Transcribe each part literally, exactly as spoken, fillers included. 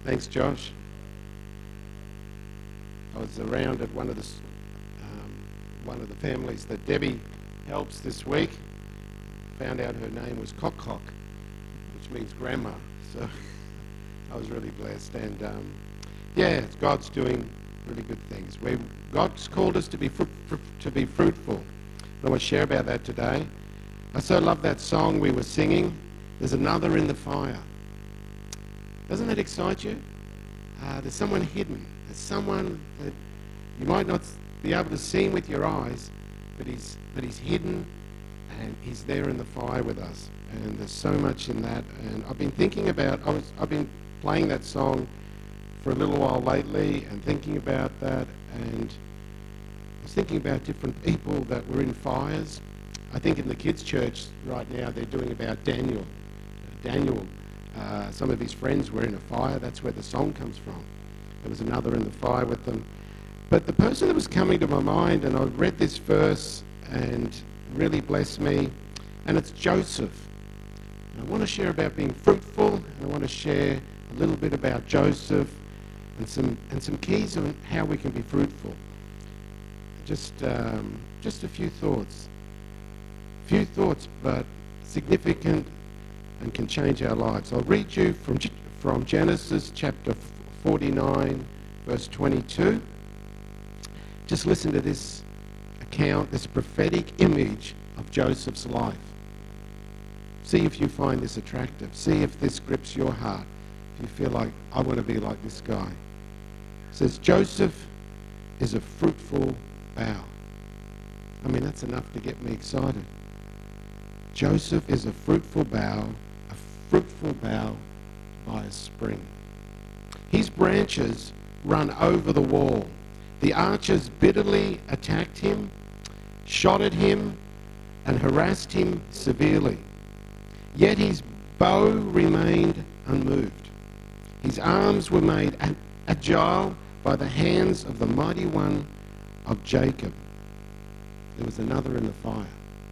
Thanks, Josh. I was around at one of the um, one of the families that Debbie helps this week. Found out her name was Cock Cock, which means grandma. So I was really blessed. And um, yeah, God's doing really good things. We God's called us to be fru- fru- to be fruitful. And I want to share about that today. I so love that song we were singing. There's another in the fire. Doesn't that excite you? Uh, there's someone hidden. There's someone that you might not be able to see with your eyes, but he's but he's hidden, and he's there in the fire with us. And there's so much in that. And I've been thinking about. I was I've been playing that song for a little while lately, and thinking about that. And I was thinking about different people that were in fires. I think in the kids' church right now they're doing about Daniel. Daniel. Uh, some of his friends were in a fire. That's where the song comes from. There was another in the fire with them. But the person that was coming to my mind, and I read this verse and really blessed me, and it's Joseph. And I want to share about being fruitful, and I want to share a little bit about Joseph and some and some keys on how we can be fruitful. Just um, just a few thoughts. Few thoughts, but significant and can change our lives. I'll read you from, from Genesis chapter forty-nine, verse twenty-two. Just listen to this account, this prophetic image of Joseph's life. See if you find this attractive. See if this grips your heart. If you feel like, I want to be like this guy. It says, Joseph is a fruitful bough. I mean, that's enough to get me excited. Joseph is a fruitful bough, a fruitful bough by a spring. His branches run over the wall. The archers bitterly attacked him, shot at him, and harassed him severely. Yet his bow remained unmoved. His arms were made agile by the hands of the mighty one of Jacob. There was another in the fire.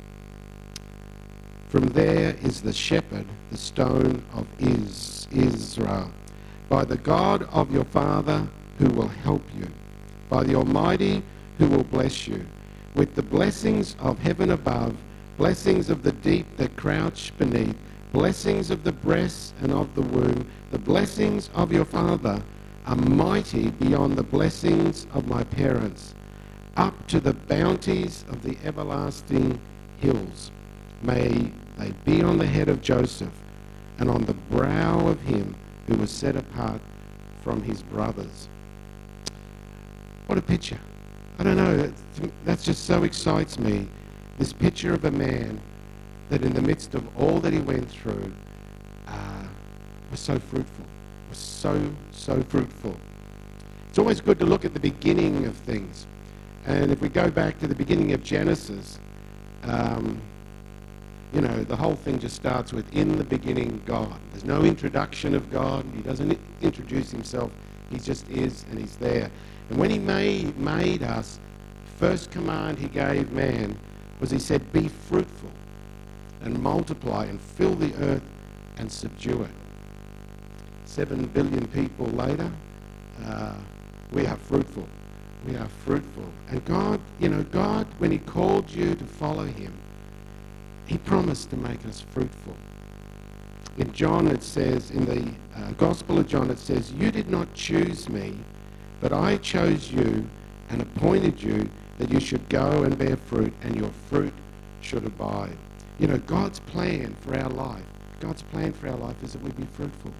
From there is the shepherd, the stone of Is, Israel, by the God of your father who will help you, by the Almighty who will bless you, with the blessings of heaven above, blessings of the deep that crouch beneath, blessings of the breast and of the womb, the blessings of your father are mighty beyond the blessings of my parents, up to the bounties of the everlasting hills. May they be on the head of Joseph and on the brow of him who was set apart from his brothers. What a picture. I don't know, that just so excites me. This picture of a man that in the midst of all that he went through uh, was so fruitful, was so, so fruitful. It's always good to look at the beginning of things. And if we go back to the beginning of Genesis, um, you know, the whole thing just starts with, in the beginning, God. There's no introduction of God. He doesn't introduce himself. He just is, and he's there. And when he made, made us, first command he gave man was he said, be fruitful and multiply and fill the earth and subdue it. Seven billion people later, uh, we are fruitful. We are fruitful. And God, you know, God, when he called you to follow him, he promised to make us fruitful. In John it says, in the uh, Gospel of John it says, you did not choose me, but I chose you and appointed you that you should go and bear fruit, and your fruit should abide. You know, God's plan for our life, God's plan for our life is that we be fruitful.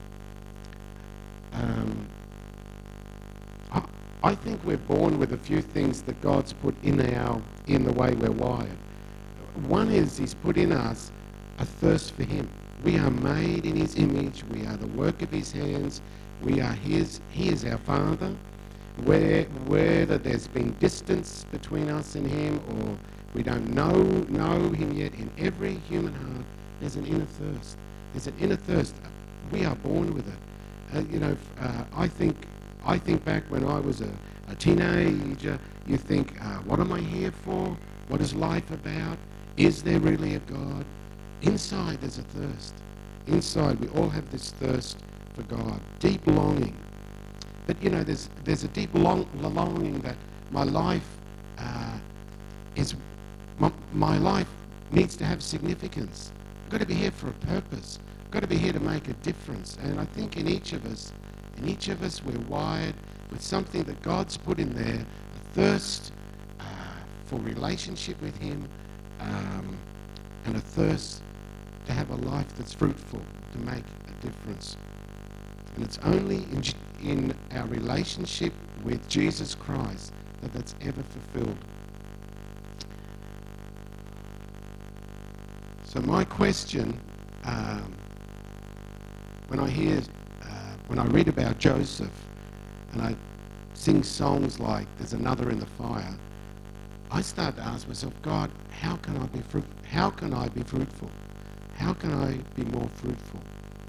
Um, I, I think we're born with a few things that God's put in our in the way we're wired. One is he's put in us a thirst for him. We are made in his image. We are the work of his hands. We are his. He is our Father. Where, whether there's been distance between us and him, or we don't know know him yet, in every human heart there's an inner thirst. There's an inner thirst. We are born with it. Uh, you know, uh, I think I think back when I was a, a teenager. You think, uh, what am I here for? What is life about? Is there really a God? Inside there's a thirst. Inside we all have this thirst for God, deep longing. But, you know, there's, there's a deep long, longing that my life uh, is, my, my life needs to have significance. I've got to be here for a purpose. I've got to be here to make a difference. And I think in each of us, in each of us, we're wired with something that God's put in there, a thirst uh, for relationship with Him, um, and a thirst to have a life that's fruitful, to make a difference. And it's only in, in our relationship with Jesus Christ that that's ever fulfilled. So my question, um, when I hear, uh, when I read about Joseph, and I sing songs like "There's Another in the Fire," I start to ask myself, God, how can I be fruit? How can I be fruitful? How can I be more fruitful?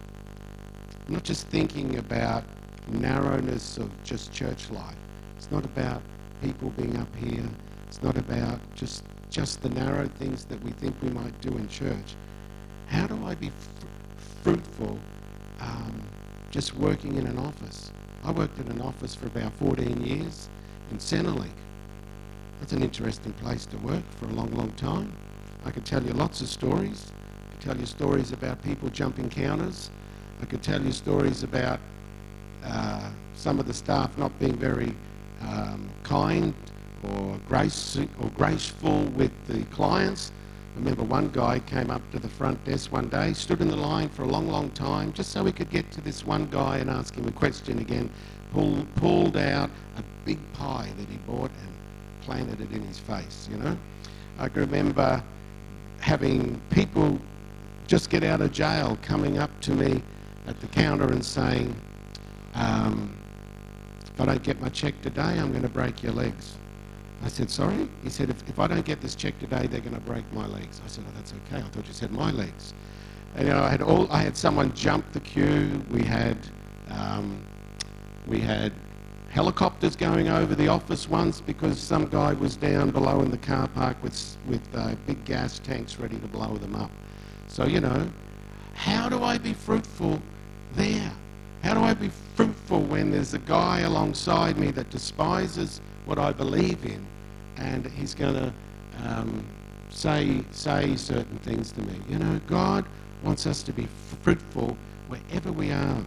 I'm not just thinking about narrowness of just church life. It's not about people being up here. It's not about just just the narrow things that we think we might do in church. How do I be fr- fruitful um, just working in an office? I worked in an office for about fourteen years in Centrelink. That's an interesting place to work for a long, long time. I could tell you lots of stories. I could tell you stories about people jumping counters. I could tell you stories about uh, some of the staff not being very um, kind or grace or graceful with the clients. I remember one guy came up to the front desk one day, stood in the line for a long, long time, just so he could get to this one guy and ask him a question again, pull, pulled out a big pie that he bought and planted it in his face, you know. I can remember having people just get out of jail coming up to me at the counter and saying, um, if I don't get my check today, I'm going to break your legs. I said, sorry? He said, if, if I don't get this check today, they're going to break my legs. I said, oh, that's okay. I thought you said my legs. And, you know, I had all, I had someone jump the queue. We had, um, we had helicopters going over the office once because some guy was down below in the car park with, with uh, big gas tanks ready to blow them up. So, you know, how do I be fruitful there? How do I be fruitful when there's a guy alongside me that despises what I believe in, and he's going to um, say say certain things to me? You know, God wants us to be fruitful wherever we are.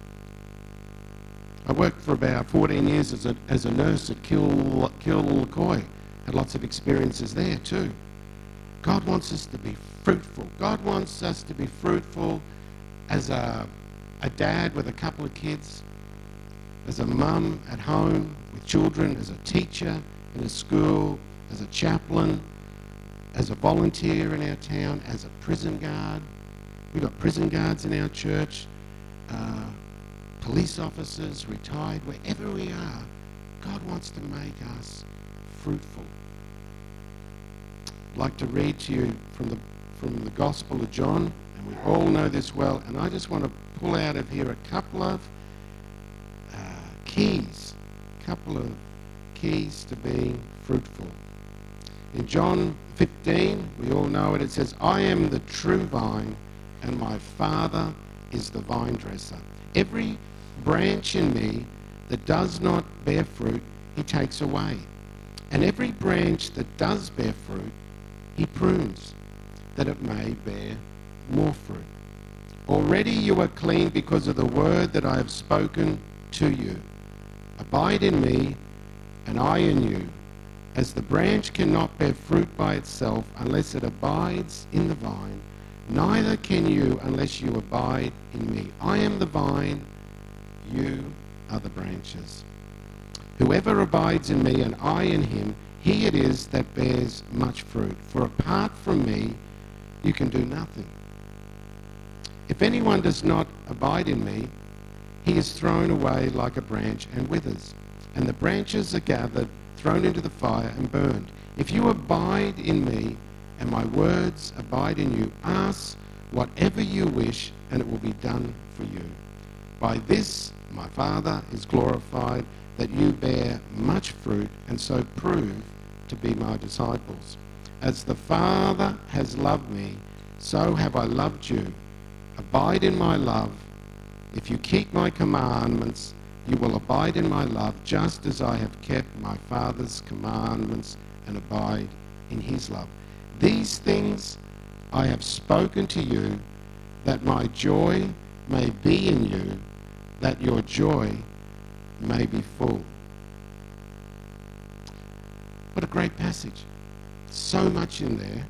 I worked for about fourteen years as a as a nurse at Kil Kilcoy. Had lots of experiences there too. God wants us to be fruitful. God wants us to be fruitful as a a dad with a couple of kids, as a mum at home with children, as a teacher in a school, as a chaplain, as a volunteer in our town, as a prison guard. We've got prison guards in our church, uh, police officers, retired, wherever we are. God wants to make us fruitful. I'd like to read to you from the, from the Gospel of John, and we all know this well, and I just want to pull out of here a couple of uh, keys, a couple of keys to being fruitful. In John fifteen, we all know it, it says, I am the true vine, and my Father is the vine dresser. Every branch in me that does not bear fruit, he takes away. And every branch that does bear fruit, he prunes, that it may bear more fruit. Already you are clean because of the word that I have spoken to you. Abide in me, and I in you. As the branch cannot bear fruit by itself unless it abides in the vine, neither can you unless you abide in me. I am the vine, you are the branches. Whoever abides in me and I in him, he it is that bears much fruit. For apart from me, you can do nothing. If anyone does not abide in me, he is thrown away like a branch and withers. And the branches are gathered, thrown into the fire and burned. If you abide in me, and my words abide in you, ask whatever you wish, and it will be done for you. By this my Father is glorified, that you bear much fruit, and so prove to be my disciples. As the Father has loved me, so have I loved you. Abide in my love. If you keep my commandments, you will abide in my love, just as I have kept my Father's commandments and abide in his love. These things I have spoken to you, that my joy may be in you, that your joy may be full. What a great passage. So much in there.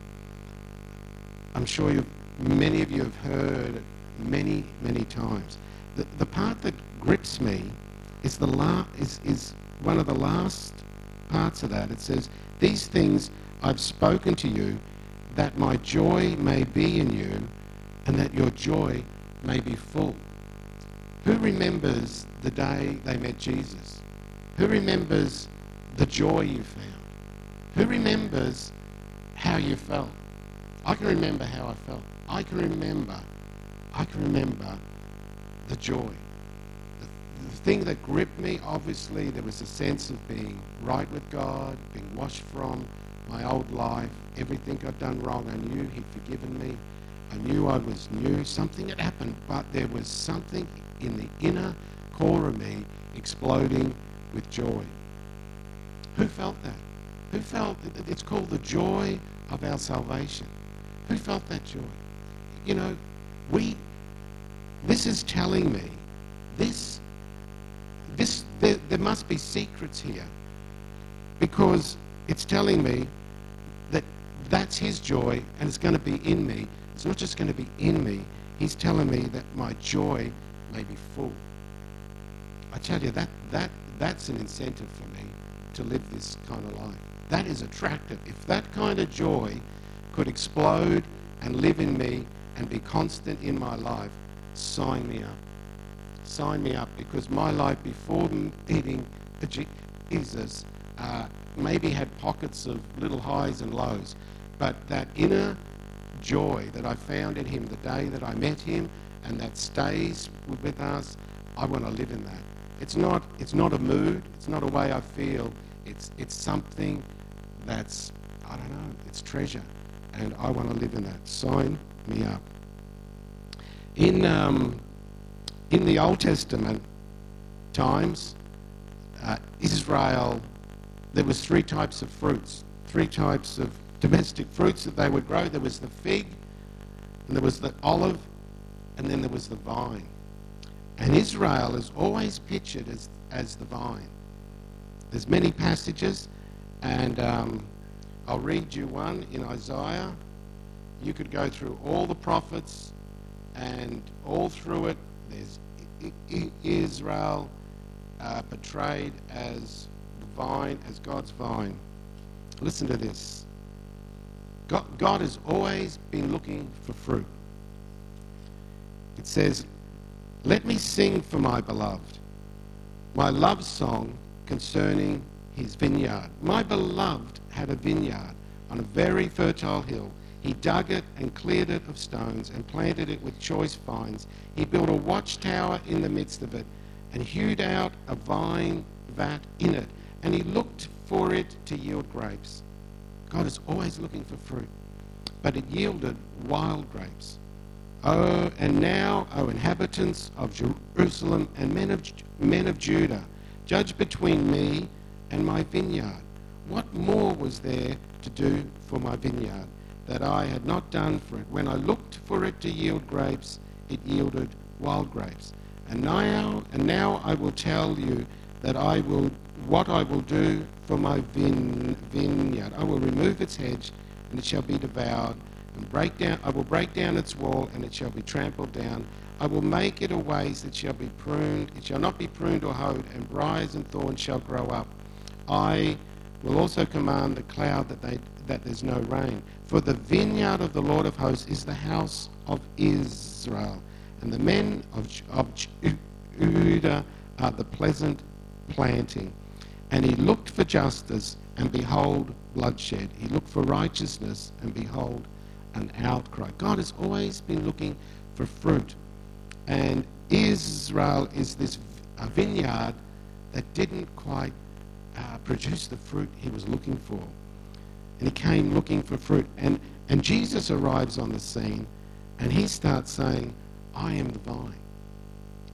I'm sure you've, many of you have heard it many, many times. The, the part that grips me is, the la- is, is one of the last parts of that. It says, these things I've spoken to you, that my joy may be in you, and that your joy may be full. Who remembers the day they met Jesus? Who remembers the joy you found? Who remembers how you felt? I can remember how I felt. I can remember, I can remember the joy. The, the thing that gripped me, obviously, there was a sense of being right with God, being washed from my old life, everything I'd done wrong. I knew he'd forgiven me. I knew I was new. Something had happened, but there was something in the inner core of me exploding with joy. Who felt that? Who felt, it's called the joy of our salvation. Who felt that joy? You know, we, this is telling me, this, this, there, there must be secrets here, because it's telling me that that's his joy and it's going to be in me. It's not just going to be in me. He's telling me that my joy may be full. I tell you, that, that, that's an incentive for me to live this kind of life. That is attractive. If that kind of joy could explode and live in me and be constant in my life, sign me up. Sign me up, because my life before meeting Jesus uh, maybe had pockets of little highs and lows, but that inner joy that I found in him the day that I met him, and that stays with us, I want to live in that. It's not, it's not a mood. It's not a way I feel. It's, it's something that's, I don't know, it's treasure. And I want to live in that. Sign me up. In, um, in the Old Testament times, uh, Israel, there was three types of fruits, three types of domestic fruits that they would grow. There was the fig, and there was the olive, and then there was the vine. And Israel is always pictured as, as the vine. There's many passages, and um, I'll read you one in Isaiah. You could go through all the prophets, and all through it, there's I- I- Israel uh, portrayed as the vine, as God's vine. Listen to this. God, God has always been looking for fruit. It says, let me sing for my beloved, my love song concerning his vineyard. My beloved had a vineyard on a very fertile hill. He dug it and cleared it of stones and planted it with choice vines. He built a watchtower in the midst of it and hewed out a vine vat in it. And he looked for it to yield grapes. God is always looking for fruit, but it yielded wild grapes. Oh, and now, O inhabitants of Jerusalem and men of, men of Judah, judge between me and my vineyard. What more was there to do for my vineyard that I had not done for it? When I looked for it to yield grapes, it yielded wild grapes. And now, and now I will tell you that I will, what I will do for my vine, vineyard. I will remove its hedge, and it shall be devoured. And break down, I will break down its wall, and it shall be trampled down. I will make it a waste that shall be pruned. It shall not be pruned or hoed, and briars and thorns shall grow up. I will also command the cloud that they that there's no rain. For the vineyard of the Lord of hosts is the house of Israel, and the men of, of Judah are the pleasant planting. And he looked for justice, and behold, bloodshed. He looked for righteousness, and behold, an outcry. God has always been looking for fruit. And Israel is this a vineyard that didn't quite uh, produce the fruit he was looking for. And he came looking for fruit. And, and Jesus arrives on the scene, and he starts saying, I am the vine.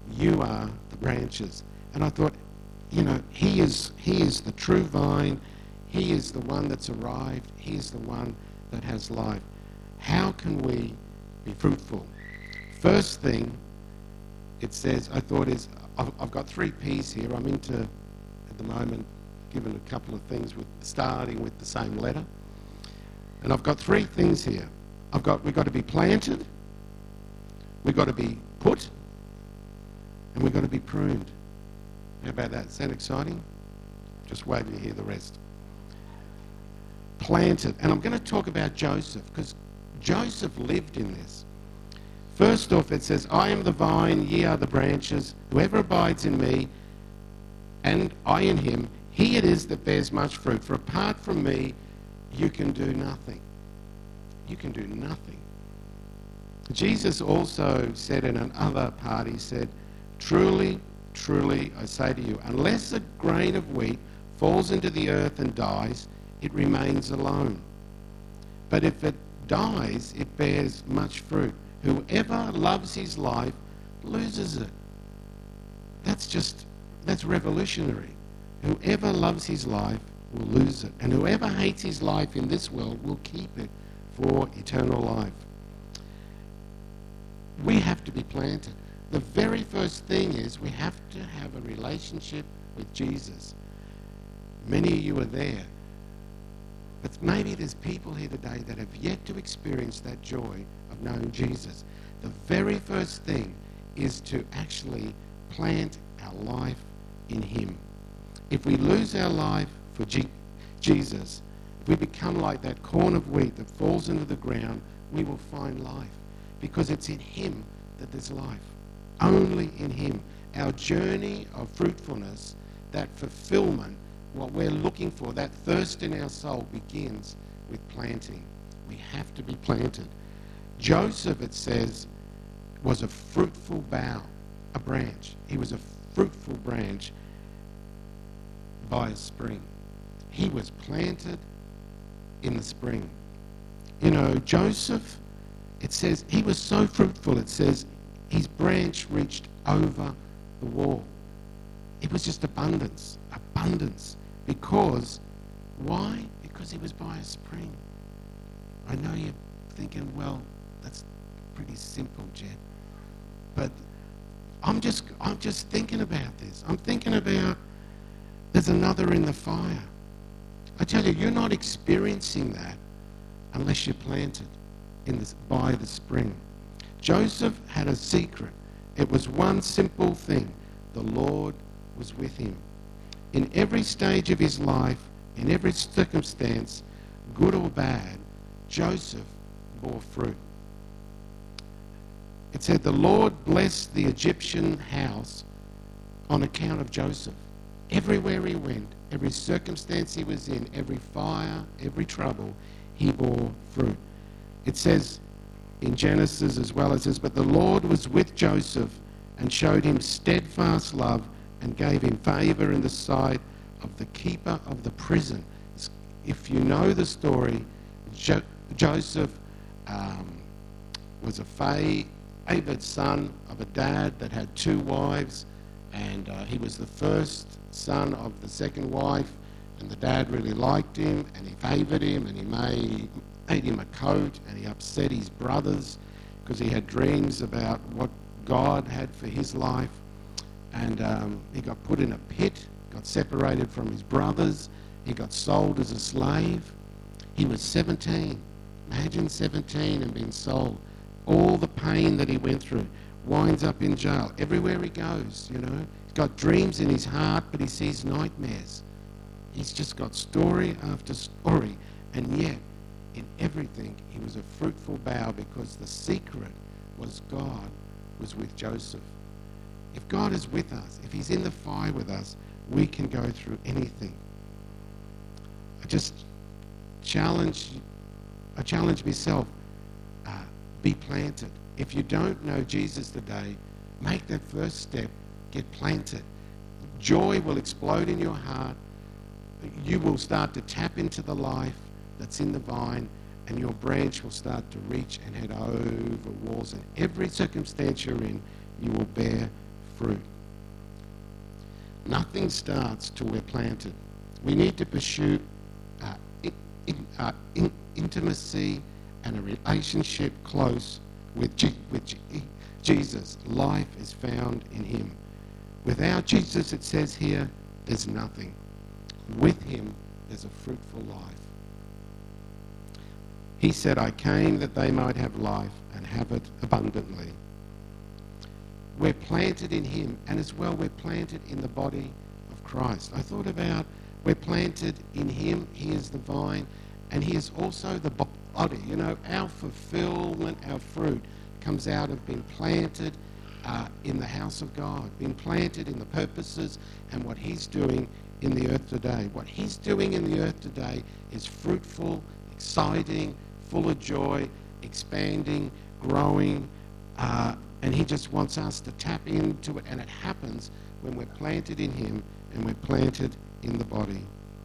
You are the branches. And I thought, you know, he is, he is the true vine. He is the one that's arrived. He is the one that has life. How can we be fruitful? First thing it says, I thought is, I've, I've got three P's here. I'm into, at the moment, given a couple of things with starting with the same letter. And I've got three things here. I've got, we've got to be planted, we've got to be put, and we've got to be pruned. How about that? Is that exciting? Just wait till you hear the rest. Planted. And I'm going to talk about Joseph, because Joseph lived in this. First off, it says, I am the vine, ye are the branches. Whoever abides in me, and I in him, he it is that bears much fruit. For apart from me, you can do nothing. You can do nothing. Jesus also said in another part, he said, truly, truly, I say to you, unless a grain of wheat falls into the earth and dies, it remains alone. But if it dies, it bears much fruit. Whoever loves his life loses it. That's just, that's revolutionary. Whoever loves his life will lose it. And whoever hates his life in this world will keep it for eternal life. We have to be planted. The very first thing is we have to have a relationship with Jesus. Many of you are there. But maybe there's people here today that have yet to experience that joy of knowing Jesus. The very first thing is to actually plant our life in him. If we lose our life for G- Jesus, if we become like that corn of wheat that falls into the ground, we will find life. Because it's in him that there's life. Only in him. Our journey of fruitfulness, that fulfillment, what we're looking for, that thirst in our soul begins with planting. We have to be planted. Joseph, it says, was a fruitful bough, a branch. He was a fruitful branch by a spring. He was planted in the spring. You know, Joseph, it says, he was so fruitful, it says, his branch reached over the wall. It was just abundance, abundance. Because, why? Because he was by a spring. I know you're thinking, well, that's pretty simple, Jed. But I'm just, I'm just thinking about this. I'm thinking about there's another in the fire. I tell you, you're not experiencing that unless you're planted in this, by the spring. Joseph had a secret. It was one simple thing. The Lord was with him. In every stage of his life, in every circumstance, good or bad, Joseph bore fruit. It said the Lord blessed the Egyptian house on account of Joseph. Everywhere he went, every circumstance he was in, every fire, every trouble, he bore fruit. It says in Genesis as well, it says, but the Lord was with Joseph and showed him steadfast love and gave him favour in the sight of the keeper of the prison. If you know the story, jo- Joseph um, was a favoured son of a dad that had two wives, and uh, he was the first son of the second wife, and the dad really liked him, and he favoured him, and he made, made him a coat, and he upset his brothers because he had dreams about what God had for his life. And um, he got put in a pit, got separated from his brothers. He got sold as a slave. He was seventeen. Imagine seventeen and being sold. All the pain that he went through. Winds up in jail. Everywhere he goes, you know. He's got dreams in his heart, but he sees nightmares. He's just got story after story. And yet, in everything, he was a fruitful bough because the secret was God was with Joseph. If God is with us, if he's in the fire with us, we can go through anything. I just challenge, I challenge myself, uh, be planted. If you don't know Jesus today, make that first step, get planted. Joy will explode in your heart. You will start to tap into the life that's in the vine, and your branch will start to reach and head over walls. And every circumstance you're in, you will bear fruit. Nothing starts till we're planted. We need to pursue uh, in, in, uh, in, intimacy and a relationship close with, G, with G, Jesus. Life is found in him. Without Jesus, it says here, there's nothing. With him, there's a fruitful life. He said, I came that they might have life and have it abundantly. We're planted in him, and as well we're planted in the body of Christ. I thought about we're planted in him, he is the vine, and he is also the body. You know, our fulfillment, our fruit comes out of being planted uh, in the house of God, being planted in the purposes and what he's doing in the earth today. What he's doing in the earth today is fruitful, exciting, full of joy, expanding, growing, uh, and he just wants us to tap into it, and it happens when we're planted in him and we're planted in the body.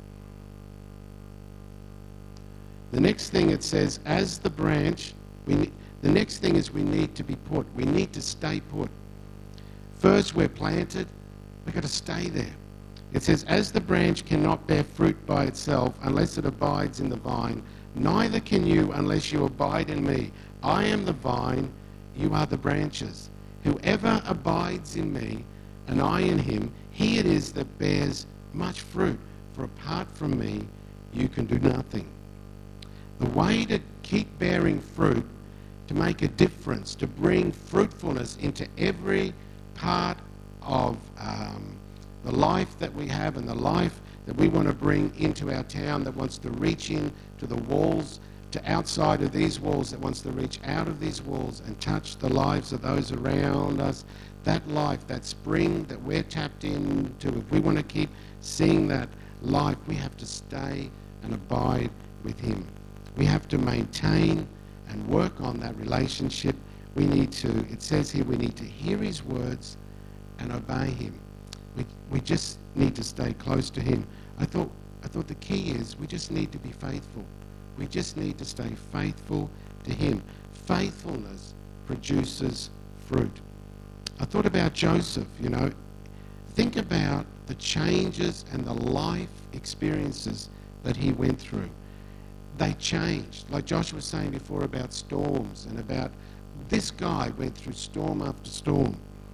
The next thing it says, as the branch, we ne- the next thing is we need to be put. We need to stay put. First, we're planted. We've got to stay there. It says, as the branch cannot bear fruit by itself unless it abides in the vine, neither can you unless you abide in me. I am the vine, you are the branches. Whoever abides in me, and I in him, he it is that bears much fruit. For apart from me, you can do nothing. The way to keep bearing fruit, to make a difference, to bring fruitfulness into every part of um, the life that we have and the life that we want to bring into our town, that wants to reach in to the walls, to outside of these walls, that wants to reach out of these walls and touch the lives of those around us. That life, that spring that we're tapped into, if we want to keep seeing that life, we have to stay and abide with him. We have to maintain and work on that relationship. We need to, it says here, we need to hear his words and obey him. We, we just need to stay close to him. I thought, I thought the key is we just need to be faithful. We just need to stay faithful to him. Faithfulness produces fruit. I thought about Joseph, you know. Think about the changes and the life experiences that he went through. They changed. Like Josh was saying before about storms and about this guy went through storm after storm.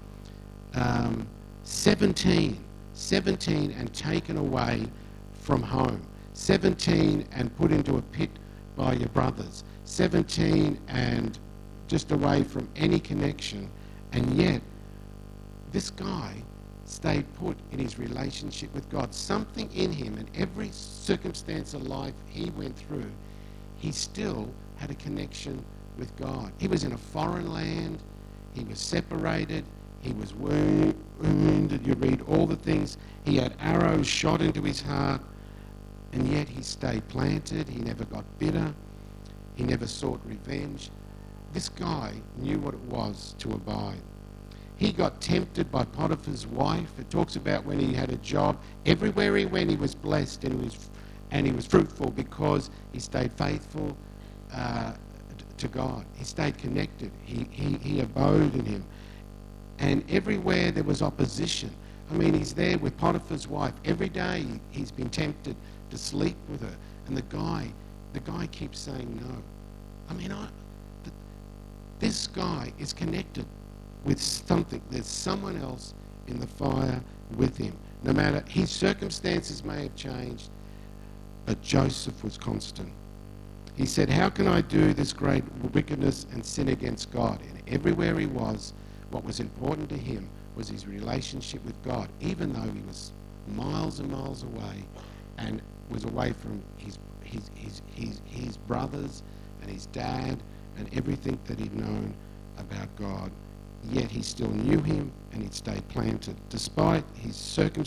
Um, seventeen, seventeen and taken away from home. seventeen and put into a pit by your brothers. seventeen and just away from any connection. And yet, this guy stayed put in his relationship with God. Something in him, in every circumstance of life he went through, he still had a connection with God. He was in a foreign land. He was separated. He was wounded. You read all the things. He had arrows shot into his heart, and yet he stayed planted. He never got bitter. He never sought revenge. This guy knew what it was to abide. He got tempted by Potiphar's wife. It talks about when he had a job. Everywhere he went, he was blessed and he was, and he was fruitful because he stayed faithful uh, to God. He stayed connected. He, he, he abode in him. And everywhere there was opposition. I mean, he's there with Potiphar's wife. Every day he's been tempted to sleep with her. And the guy, the guy keeps saying no. I mean, I, th- this guy is connected with something. There's someone else in the fire with him. No matter, his circumstances may have changed, but Joseph was constant. He said, how can I do this great wickedness and sin against God? And everywhere he was, what was important to him was his relationship with God, even though he was miles and miles away and was away from his, his, his, his, his brothers and his dad and everything that he'd known about God. Yet he still knew him and he'd stayed planted. Despite his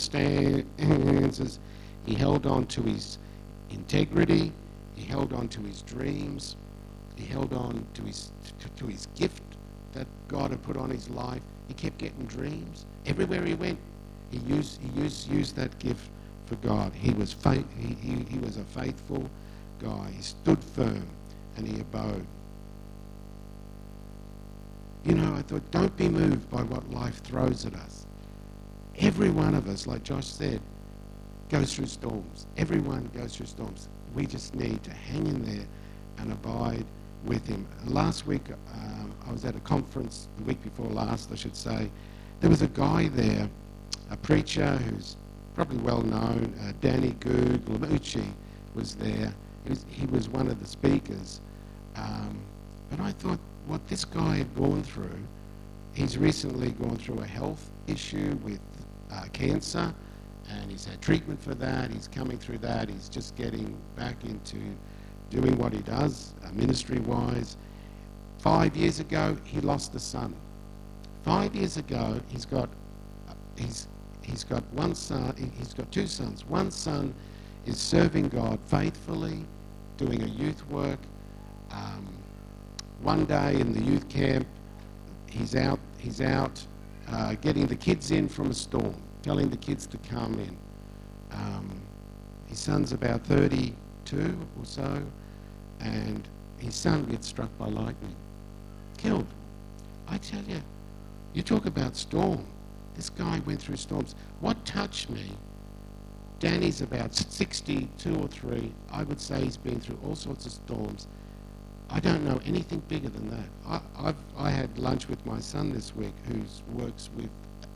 circumstances, he held on to his integrity, he held on to his dreams, he held on to his, to, to his gift that God had put on his life. He kept getting dreams. Everywhere he went, he used, he used, used that gift for God. He was, faith, he, he, he was a faithful guy. He stood firm and he abode. you know, I thought, don't be moved by what life throws at us. Every one of us, like Josh said, goes through storms. Everyone goes through storms. We just need to hang in there and abide with him. Last week, um, I was at a conference, the week before last, I should say. There was a guy there, a preacher who's probably well known, uh, Danny Guglielmucci was there. He was, he was one of the speakers. Um, but I thought what this guy had gone through, he's recently gone through a health issue with uh, cancer, and he's had treatment for that. He's coming through that. He's just getting back into doing what he does, uh, ministry-wise. Five years ago, he lost a son. Five years ago, he's got uh, he's he's got one son. He's got two sons. One son is serving God faithfully, doing a youth work. Um, one day in the youth camp, he's out. He's out uh, getting the kids in from a storm, telling the kids to come in. Um, his son's about thirty-two or so, and his son gets struck by lightning, killed. I tell you, you talk about storm. This guy went through storms. What touched me, Danny's about sixty-two or three. I would say he's been through all sorts of storms. I don't know anything bigger than that. I, I've, I had lunch with my son this week, who works with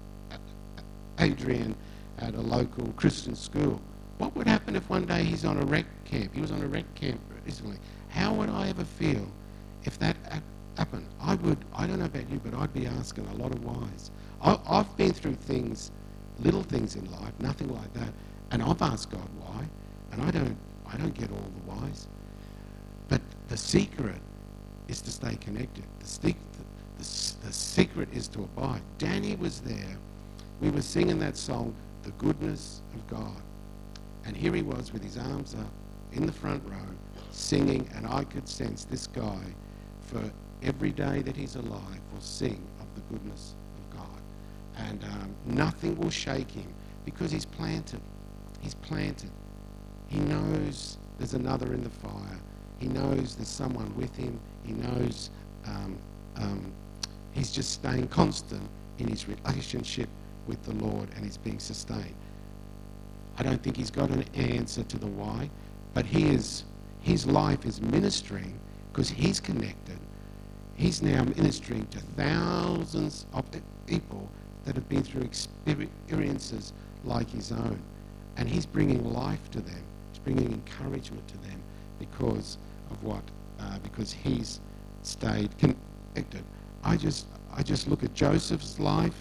Adrian at a local Christian school. What would happen if one day he's on a rec camp? He was on a rec camp recently. How would I ever feel if that happened? I would, I don't know about you, but I'd be asking a lot of whys. I, I've been through things, little things in life, nothing like that, and I've asked God why, and I don't, I don't get all the whys. But the secret is to stay connected. The, the, the, the secret is to abide. Danny was there. We were singing that song, The Goodness of God. And here he was with his arms up in the front row, singing, and I could sense this guy, for every day that he's alive, will sing of the goodness of God. And um, nothing will shake him, because he's planted. He's planted. He knows there's another in the fire. He knows there's someone with him. He knows um, um, he's just staying constant in his relationship with the Lord, and he's being sustained. I don't think he's got an answer to the why, but he is, his life is ministering because he's connected. He's now ministering to thousands of people that have been through experiences like his own, and he's bringing life to them. He's bringing encouragement to them because of what, uh, because he's stayed connected. I just, I just look at Joseph's life.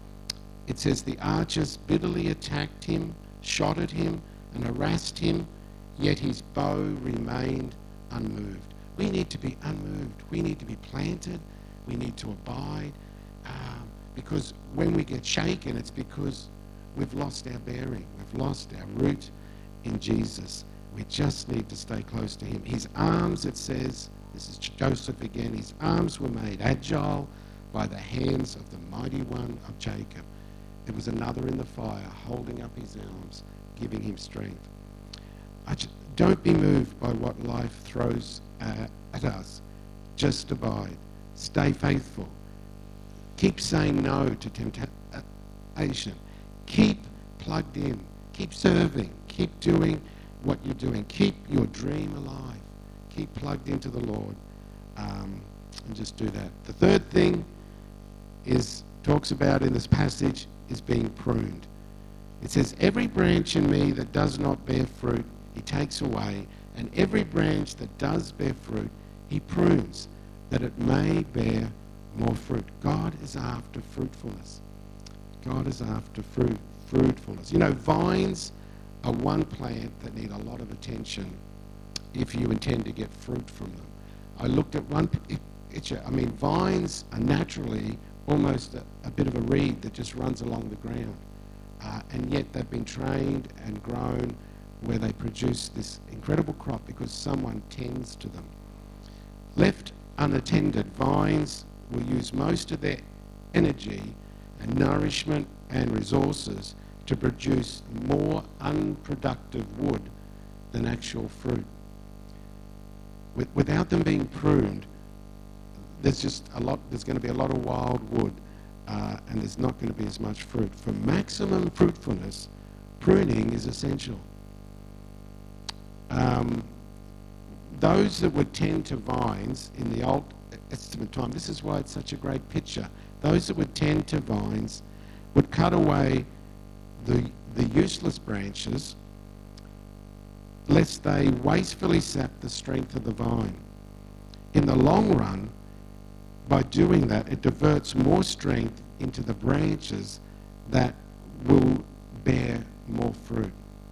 It says the archers bitterly attacked him, shot at him, and harassed him, yet his bow remained unmoved. We need to be unmoved. We need to be planted. We need to abide. Um, because when we get shaken, it's because we've lost our bearing. We've lost our root in Jesus. We just need to stay close to him. His arms, it says, this is Joseph again, his arms were made agile by the hands of the mighty one of Jacob. There was another in the fire holding up his arms, giving him strength. I just, don't be moved by what life throws uh, at us. Just abide. Stay faithful. Keep saying no to temptation. Keep plugged in. Keep serving. Keep doing what you're doing. Keep your dream alive. Keep plugged into the Lord, um, and just do that. The third thing is talks about in this passage is being pruned. It says, every branch in me that does not bear fruit, he takes away, and every branch that does bear fruit, he prunes, that it may bear more fruit. God is after fruitfulness. God is after fruit, fruitfulness. You know, vines are one plant that need a lot of attention if you intend to get fruit from them. I looked at one picture. I mean, vines are naturally almost a, a bit of a reed that just runs along the ground. Uh, and yet they've been trained and grown where they produce this incredible crop because someone tends to them. Left unattended, vines will use most of their energy and nourishment and resources to produce more unproductive wood than actual fruit. With, without them being pruned, there's just a lot, there's going to be a lot of wild wood, uh, and there's not going to be as much fruit. For maximum fruitfulness, pruning is essential. Um, those that would tend to vines in the Old Testament time, this is why it's such a great picture, those that would tend to vines would cut away the, the useless branches lest they wastefully sap the strength of the vine. In the long run, by doing that, it diverts more strength into the branches that will bear more fruit.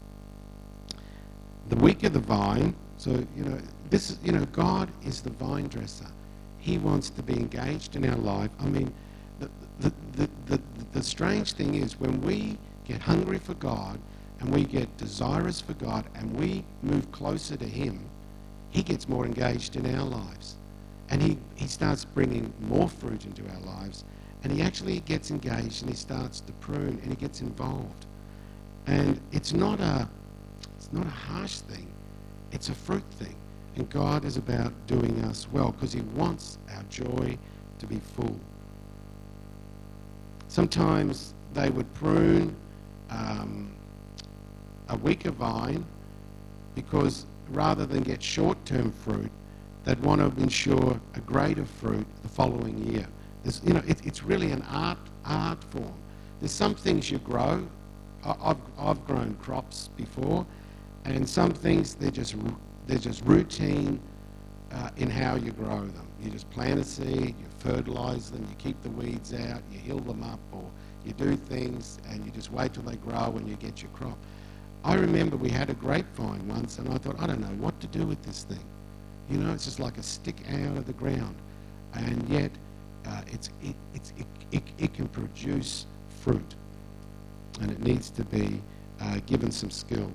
The weaker the vine, so, you know, this is, you know, God is the vine dresser. He wants to be engaged in our life. I mean, the, the, the, the, the strange thing is when we get hungry for God and we get desirous for God and we move closer to Him, He gets more engaged in our lives. And he, he starts bringing more fruit into our lives. And he actually gets engaged and he starts to prune and he gets involved. And it's not a, it's not a harsh thing. It's a fruit thing. And God is about doing us well because He wants our joy to be full. Sometimes they would prune um, a weaker vine because rather than get short-term fruit, they'd want to ensure a greater fruit the following year. There's, you know, it, it's really an art art form. There's some things you grow. I, I've I've grown crops before, and some things they're just they're just routine uh, in how you grow them. You just plant a seed, you fertilize them, you keep the weeds out, you heal them up, or you do things and you just wait till they grow and you get your crop. I remember we had a grapevine once, and I thought, I don't know what to do with this thing. You know, it's just like a stick out of the ground, and yet uh, it's, it, it's, it, it, it can produce fruit, and it needs to be uh, given some skill.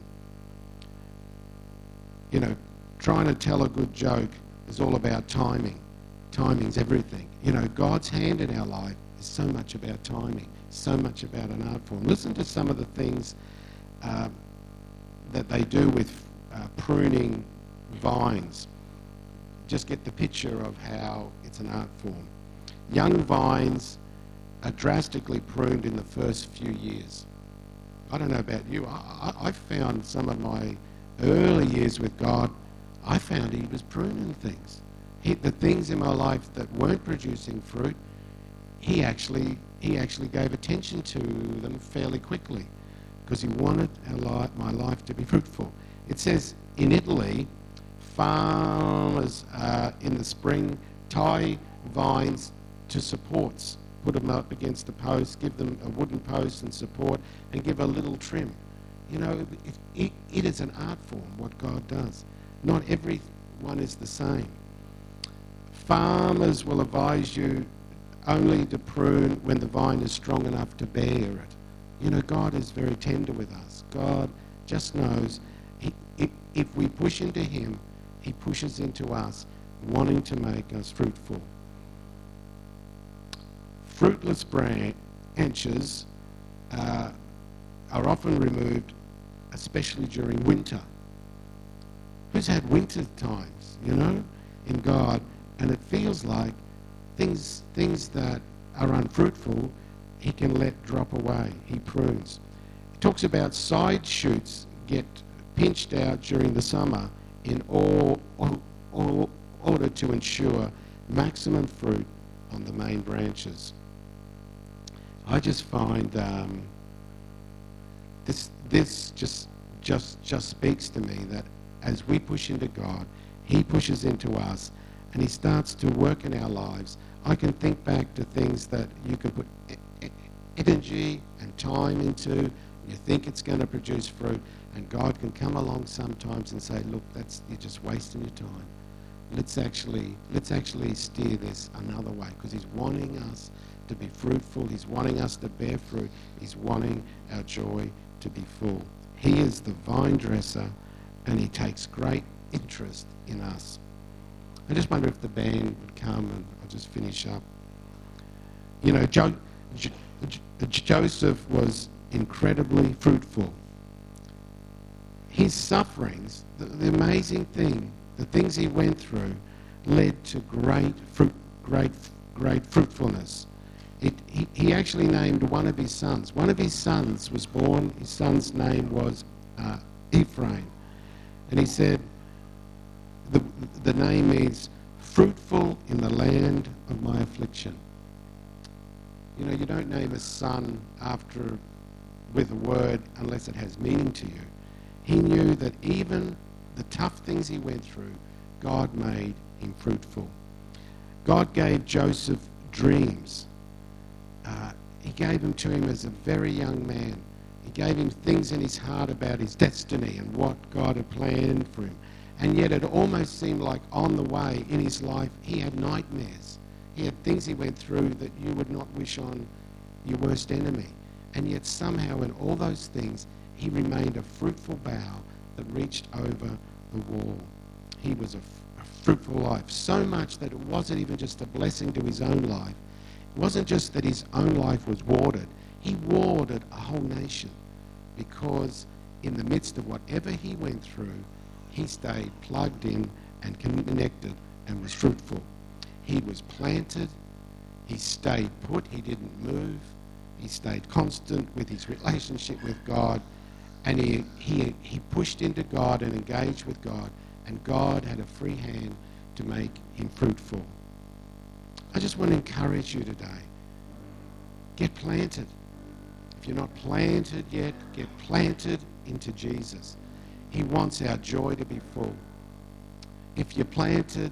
You know, trying to tell a good joke is all about timing. Timing's everything. You know, God's hand in our life is so much about timing, so much about an art form. Listen to some of the things uh, that they do with uh, pruning vines. Just get the picture of how it's an art form. Young vines are drastically pruned in the first few years. I don't know about you. I, I found some of my early years with God, I found He was pruning things. He, the things in my life that weren't producing fruit, He actually He actually gave attention to them fairly quickly because He wanted our life, my life to be fruitful. It says in Italy, farmers uh, in the spring tie vines to supports, put them up against the post, give them a wooden post and support, and give a little trim. You know, it, it, it is an art form, what God does. Not everyone is the same. Farmers will advise you only to prune when the vine is strong enough to bear it. You know, God is very tender with us. God just knows he, if, if we push into Him, He pushes into us, wanting to make us fruitful. Fruitless branches uh, are often removed, especially during winter. Who's had winter times, you know, in God, and it feels like things, things that are unfruitful, He can let drop away. He prunes. He talks about side shoots get pinched out during the summer in all, all, all order to ensure maximum fruit on the main branches. I just find um, this this just just just speaks to me that as we push into God, He pushes into us, and He starts to work in our lives. I can think back to things that you can put energy and time into. You think it's going to produce fruit, and God can come along sometimes and say, "Look, that's you're just wasting your time. Let's actually let's actually steer this another way, because He's wanting us to be fruitful. He's wanting us to bear fruit. He's wanting our joy to be full. He is the vine dresser, and He takes great interest in us." I just wonder if the band would come, and I'll just finish up. You know, jo- jo- jo- Joseph was incredibly fruitful. His sufferings, the, the amazing thing, the things he went through, led to great fruit, great, great fruitfulness. It, he, he actually named one of his sons. One of his sons was born, his son's name was uh, Ephraim. And he said, the, the name is fruitful in the land of my affliction. You know, you don't name a son after, with a word unless it has meaning to you. He knew that even the tough things he went through, God made him fruitful. God gave Joseph dreams. Uh, he gave them to him as a very young man. He gave him things in his heart about his destiny and what God had planned for him. And yet it almost seemed like on the way in his life, he had nightmares. He had things he went through that you would not wish on your worst enemy. And yet somehow in all those things, he remained a fruitful bough that reached over the wall. He was a, a fruitful life, so much that it wasn't even just a blessing to his own life. It wasn't just that his own life was watered. He watered a whole nation, because in the midst of whatever he went through, he stayed plugged in and connected and was fruitful. He was planted. He stayed put. He didn't move. He stayed constant with his relationship with God. And he, he, he pushed into God and engaged with God. And God had a free hand to make him fruitful. I just want to encourage you today. Get planted. If you're not planted yet, get planted into Jesus. He wants our joy to be full. If you're planted,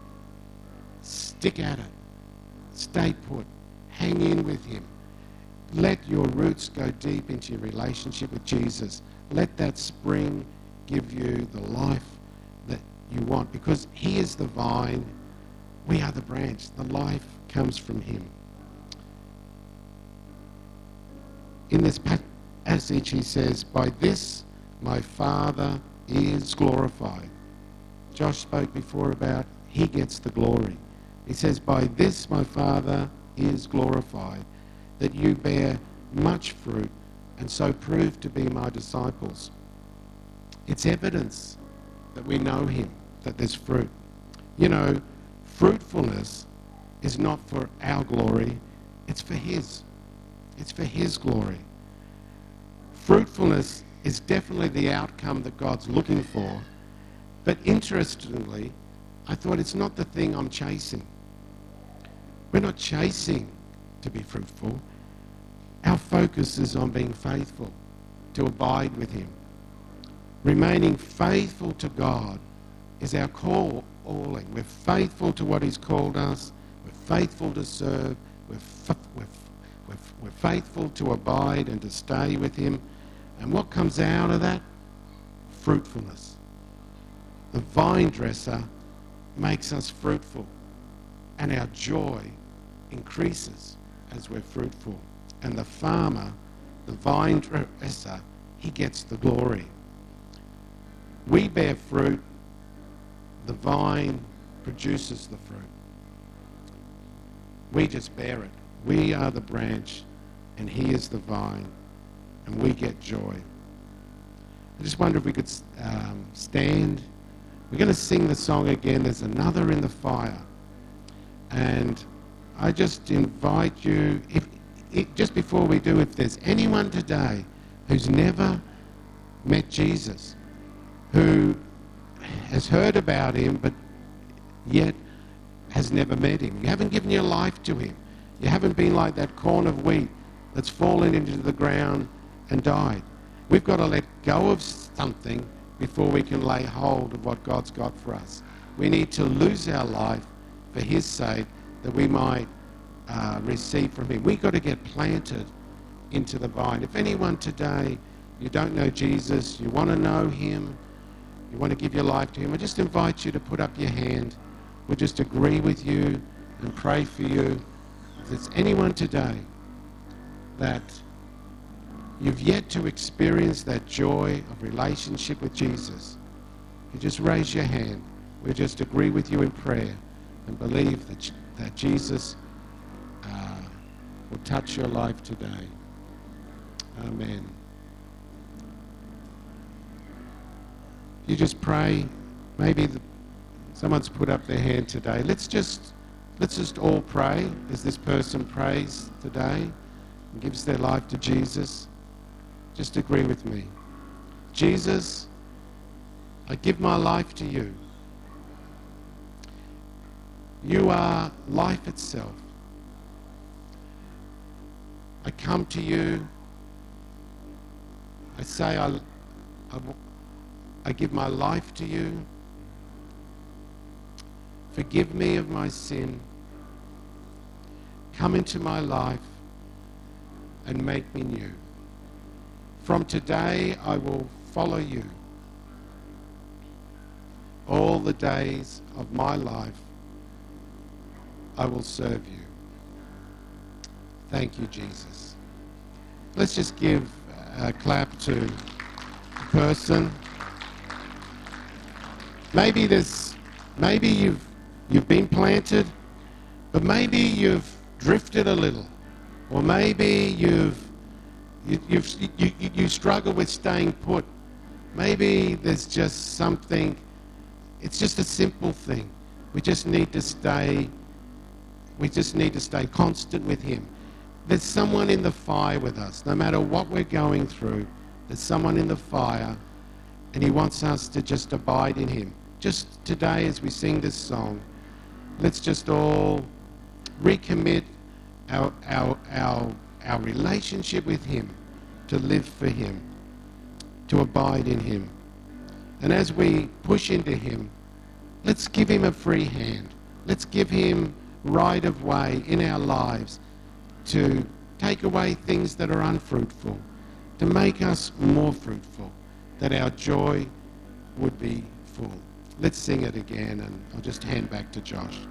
stick at it. Stay put. Hang in with him. Let your roots go deep into your relationship with Jesus. Let that spring give you the life that you want, because he is the vine. We are the branch. The life comes from him. In this passage he says, by this my Father is glorified. Josh spoke before about he gets the glory. He says, by this my Father is glorified, that you bear much fruit and so prove to be my disciples. It's evidence that we know him, that there's fruit. You know, fruitfulness is not for our glory, it's for his. It's for his glory. Fruitfulness is definitely the outcome that God's looking for. But interestingly, I thought it's not the thing I'm chasing. We're not chasing to be fruitful. Our focus is on being faithful, to abide with him. Remaining faithful to God is our calling. We're faithful to what he's called us. We're faithful to serve. We're, f- we're, f- we're, f- we're faithful to abide and to stay with him. And what comes out of that? Fruitfulness. The vine dresser makes us fruitful, and our joy increases as we're fruitful. And the farmer, the vine dresser, he gets the glory. We bear fruit, the vine produces the fruit. We just bear it. We are the branch, and he is the vine, and we get joy. I just wonder if we could um, stand. We're going to sing the song again, There's Another in the Fire. And I just invite you, if it, just before we do, if there's anyone today who's never met Jesus, who has heard about him but yet has never met him, you haven't given your life to him, you haven't been like that corn of wheat that's fallen into the ground and died. We've got to let go of something before we can lay hold of what God's got for us. We need to lose our life for his sake, that we might uh, receive from him. We've got to get planted into the vine. If anyone today, you don't know Jesus, you want to know him, you want to give your life to him, I just invite you to put up your hand. We'll just agree with you and pray for you. If there's anyone today that you've yet to experience that joy of relationship with Jesus, you just raise your hand. We'll just agree with you in prayer and believe that, that Jesus uh, will touch your life today. Amen. You just pray. Maybe the, someone's put up their hand today. Let's just Let's just all pray as this person prays today and gives their life to Jesus. Just agree with me. Jesus, I give my life to you. You are life itself. I come to you. I say I, I, I give my life to you. Forgive me of my sin. Come into my life and make me new. From today, I will follow you all the days of my life. I will serve you. Thank you, Jesus. Let's just give a clap to the person. Maybe there's, maybe you've you've been planted, but maybe you've drifted a little, or maybe you've you you've, you, you you struggle with staying put. Maybe there's just something. It's just a simple thing. We just need to stay. We just need to stay constant with Him. There's someone in the fire with us. No matter what we're going through, there's someone in the fire, and He wants us to just abide in Him. Just today, as we sing this song, let's just all recommit our, our, our, our relationship with Him, to live for Him, to abide in Him. And as we push into Him, let's give Him a free hand. Let's give Him right of way in our lives to take away things that are unfruitful, to make us more fruitful, that our joy would be full. Let's sing it again, and I'll just hand back to Josh.